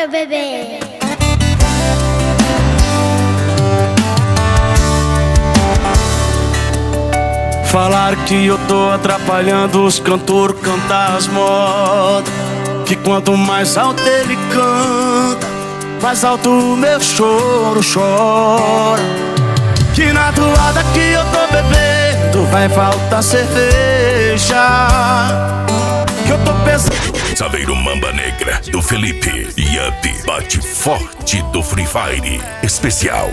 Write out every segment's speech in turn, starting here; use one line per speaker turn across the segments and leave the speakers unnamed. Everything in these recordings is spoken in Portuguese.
meu bebê.
Falaram que eu tô atrapalhando os cantores cantar as modas, que quanto mais alto ele canta, mais alto o meu choro chora. Que na toada que eu tô bebendo vai faltar cerveja, que eu tô pensando.
Saveiro Mamba Negra do Felipe Yup, bate forte do Free Fire especial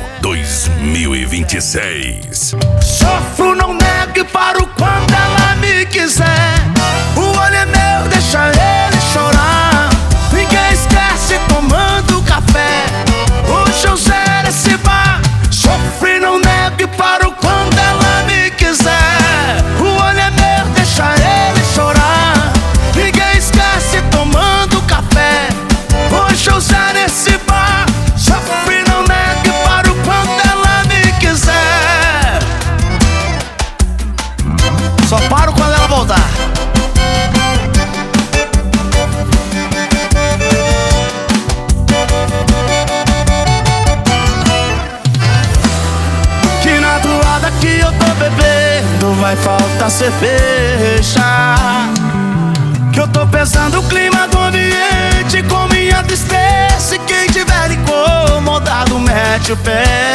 2026.
Sofro, não nego e paro quando ela me quiser. O olho é meu, deixa ele chorar. Ninguém esquece tomando café. Hoje eu zero esse bar. Sofro, não nego e paro quando ela me quiser. O olho é meu, deixa ele chorar. Ninguém esquece tomando café. Hoje eu zero esse bar. Sofro, não nego e paro quando ela me quiser. Só paro quando ela voltar. Que na toada que eu tô bebendo vai faltar cerveja, que eu tô pensando o clima do ambiente com minha tristeza. E quem tiver incomodado mete o pé.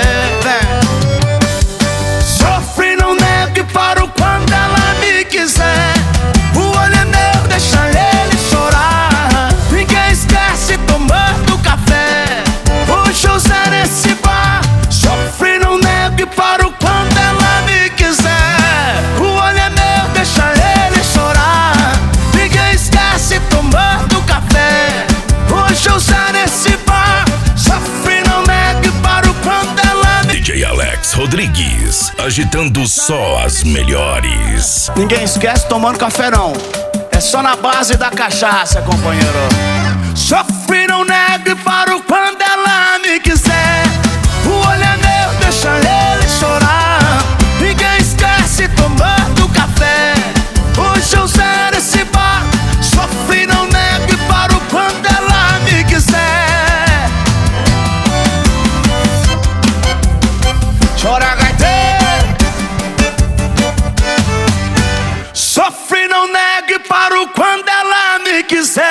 Sofre, não nego e paro quando ela me quiser. O olho é meu, deixa ele chorar. Ninguém esquece tomando café. Hoje eu zero esse bar. Sofre, não nego e paro quando ela me quiser. O olho é meu, deixa ele chorar. Ninguém esquece tomando café. Hoje eu zero esse bar. Sofre, não nego e paro quando ela me...
DJ Alex Rodrigues, agitando só as melhores.
Ninguém esquece tomando café não. É só na base da cachaça, companheiro. Sofre, não nego e paro quando ela me quiser. O olho é meu, deixa ele chorar. Ninguém esquece tomando café. Hoje eu zero esse bar. Sofre, não nego e paro quando ela me quiser. Chora, gaiteiro. Sofre, não nego e paro quando ela me quiser.